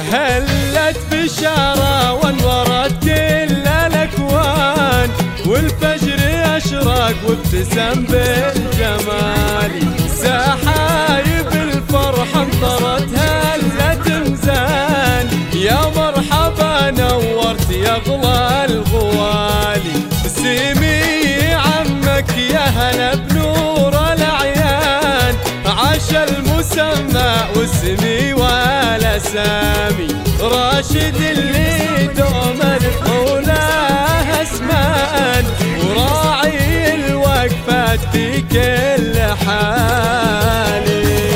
هلت بشارة وانورت كل الأكوان، والفجر أشرق وابتسم بالجمال. سحايب الفرح امطرت هلة مزان، يا مرحبا نورت يا أغلى الغوالي. سمي عمك يا هلا بنور الأعيان، عاش المسمى والسمي والأسامي. راشد اللي دوما حوله اسمان، وراعي الوقفات في كل حال.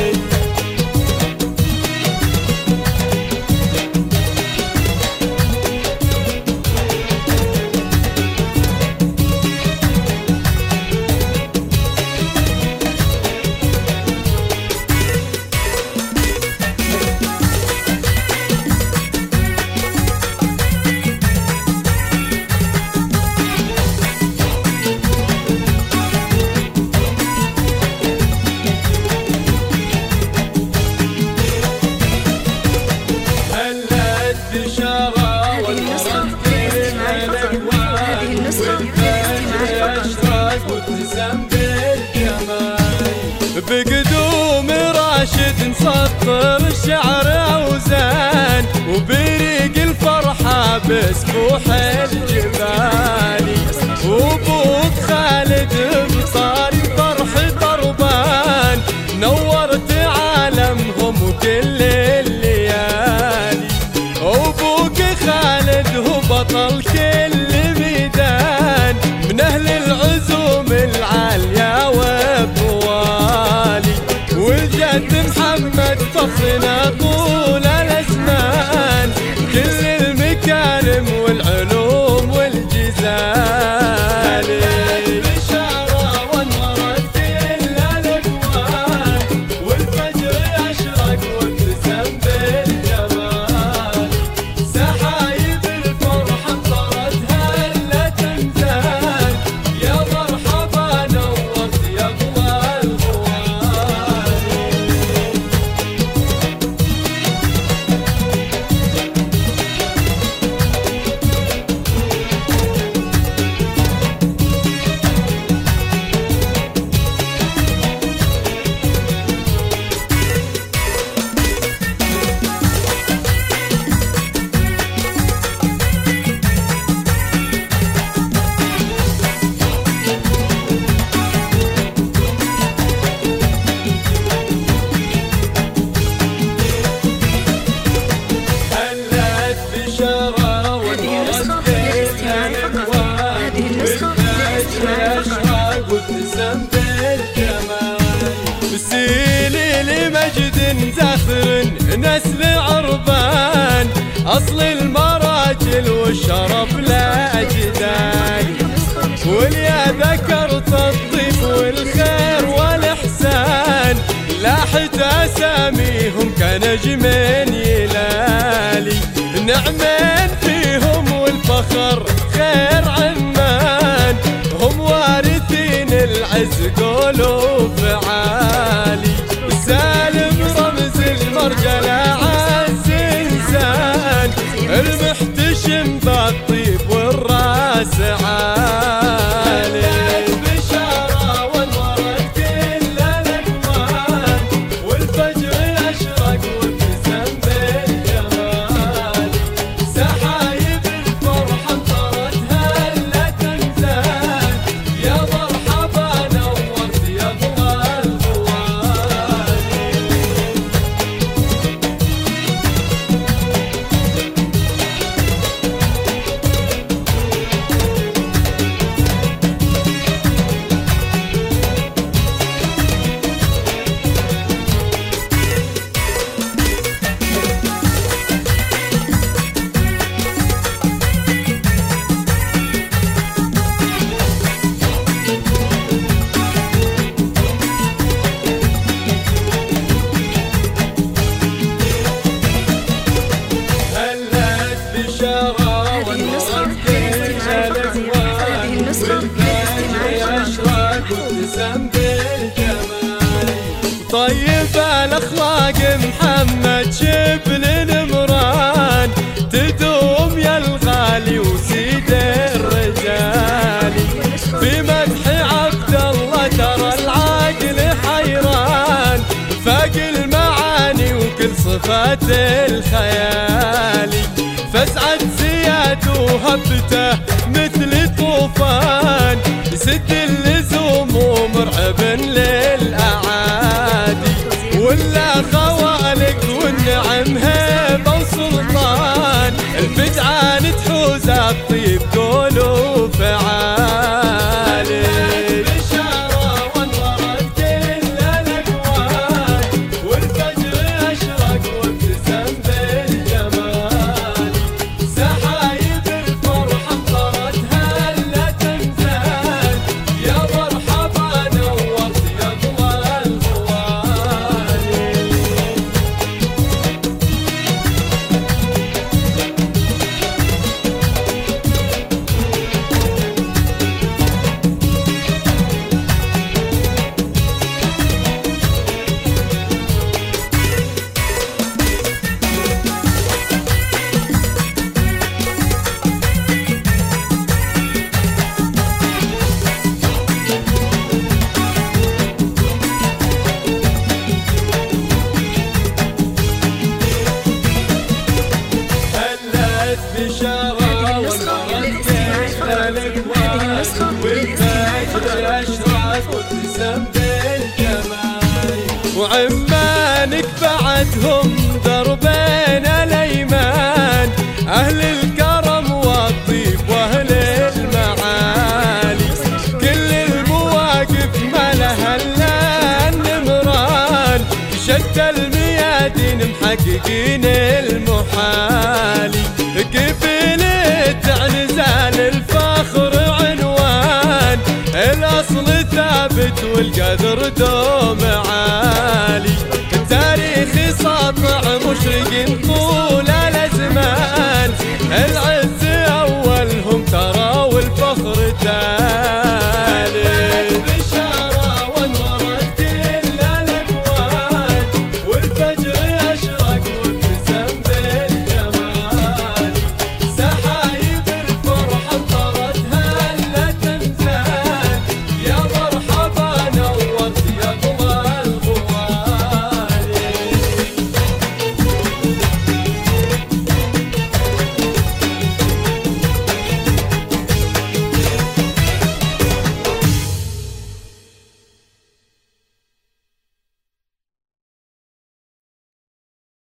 بقدوم راشد نسطر الشعر أوزان، وبريق الفرحة بسفوح الجبال. وابوك خالد بطاري فرح طربان، نورت عالمهم وكل الليالي. وابوك خالد هو بطل كل ميدان، من أهل العزوم العالية وابوالي. والجد محمد فخرنا طول الأزمان، كل المكارم والعلوم والجزال. بشارة وانورت كل الأكوان، والفجر أشرق وابتسم بالجمال. سحايب الفرح امطرت هلة مزان، يا مرحبا نورت يا أغلى الغوالي. سيلي لمجد زخر نسل عربان، أصل المراجل والشرف لأجداد. واليا ذكرت الطيب والخير والإحسان، لاحت أساميهم كنجم يلالي. نعمين فيهم والفخر خير عمان، هم وارثين العز قولوا فعالي. سالم رمز المرجلة عز إنسان، المحتشم بالطيب والراس عالي. بشارة وانورت كل الأكوان، والفجر أشرق وابتسم بالجمال. سحايب الفرح امطرت هلة مزان، يا مرحبا نورت يا أغلى الغوالي. وابتسم بالجمال. طيب الأخلاق محمد شبل نمران، فات الخيالي. فاسعد زياد وهبته مثل طوفان يسد اللزوم ومرعب للأعادي. ولا خوالق والنعم هيبة وسلطان الفجعان تحوز الطيب قول وفعالي. وعمانك بعدهم دربين الايمان اهل الكرم والطيب واهل المعالي. كل المواقف ما لها الا النمران شتى الميادين محققين المحالي. قبيلة عنزال الفخر عنوان الاصل ثابت والقدر دور